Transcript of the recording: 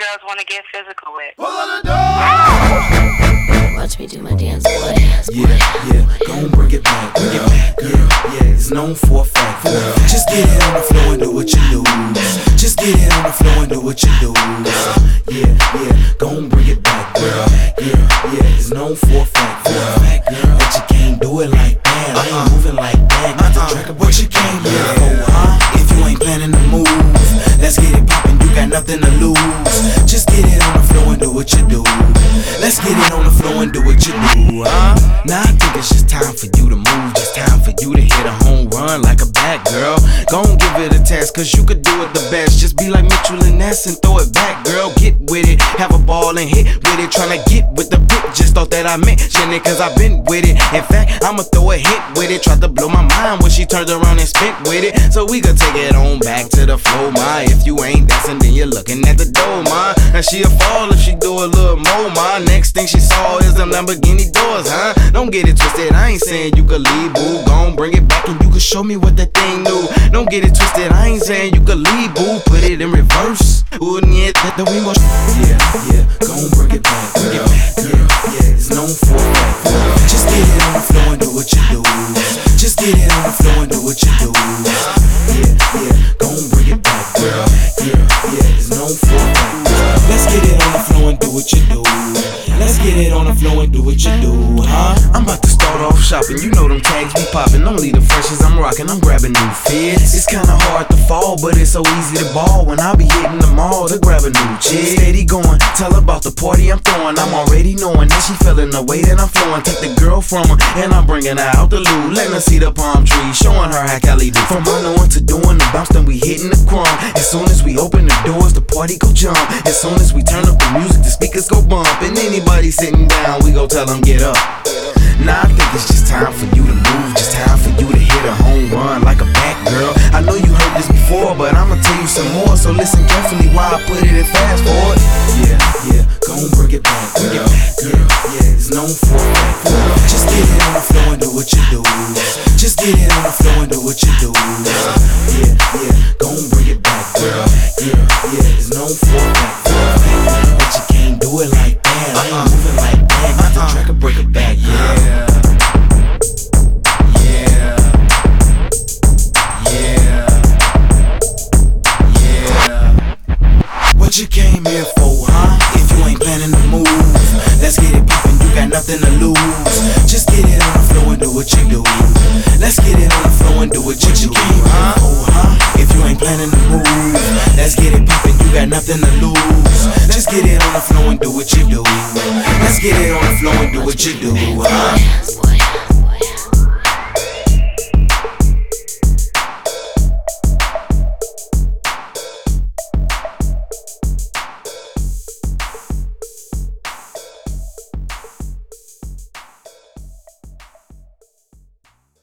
girls wanna get physical with. Pull on the door. Watch me do my dance, boy. Yeah, gon' bring it back, yeah, it's known for a fact, girl. Just get it on the floor and do what you do. Just get it on the floor and do what you do. Yeah, gon' bring it back, girl. Yeah, it's known for a fact, girl. But you can't do it like that. I ain't moving like that. Got the track of what you came here for, huh? If you ain't planning to move, let's get it poppin'. You got nothing to lose. Just get it on the floor and do what you do. Let's get it on the floor and do what you do, huh? Now I think it's just time for you to move. Just time for you to hit a home run like a bat, girl. Gon' give it a test, cause you could do it the best. Just be like Mitchell and Ness and throw it back, girl. Get with it, have a ball and hit with it. Tryna get with the pick, just thought that I mentioned it, cause I been with it. In fact, I'ma throw a hit with it. Tried to blow my mind when she turned around and spit with it. So we could take it on back to the flow, ma. If you ain't dancing, then you're looking at the door, ma. And she'll fall if she do a little more, ma. Next thing she saw is them Lamborghini doors, huh? Don't get it twisted, I ain't saying you could leave, boo. Gon' bring it back and you can show me what that thing do. Don't get it twisted, I ain't saying you could leave, boo. Put it in reverse. Wouldn't it that we must? Yeah, gon' bring it back, yeah, it's known for a fact, girl. Just get it on the floor and do what you do. Just get it on the floor and do what you do. Yeah, gon' bring it back, girl. Yeah, it's known for a fact, girl. Let's get it on the floor and do what you do. Let's get it on the floor and do what you do, huh? I'm about to start off shopping, you know them tags be popping. Only the freshest I'm rocking, I'm grabbing new fits. It's kinda hard to fall, but it's so easy to ball when I be hitting the mall to grab a new chick. Steady going, tell her about the party I'm throwing. I'm already knowing that she feeling the way that I'm flowing. Take the girl from her, and I'm bringing her out the loo. Letting her see the palm tree, showing her how Cali do. From unknown to doing the bounce, then we hitting the crumb. As soon as we open the doors, the party go jump. As soon as we turn up the music, the speakers go bump. And anybody sitting down, we go tell them get up. Now I think it's just time for you to move. Just time for you to hit a home run like a bat, girl. I know you heard this before, but I'ma tell you some more. So listen carefully while I put it in fast forward. Yeah, gon' bring it back, girl. Yeah, it's known for a fact, girl. Just get it on the floor and do what you do. Just get it on the floor and do what you do. Yeah, gon' bring it back, girl. Yeah, it's known for a fact, girl. But you can't do it like that. I ain't moving like that. Got the track and break it back, yeah. What you came here for, huh? If you ain't planning to move, let's get it poppin', you got nothing to lose. Just get it on the floor and do what you do. Let's get it on the floor and do what you do, huh? If you ain't planning to move, let's get it poppin', you got nothing to lose. Just get it on the floor and do what you do. Let's get it on the floor and do what you do, huh?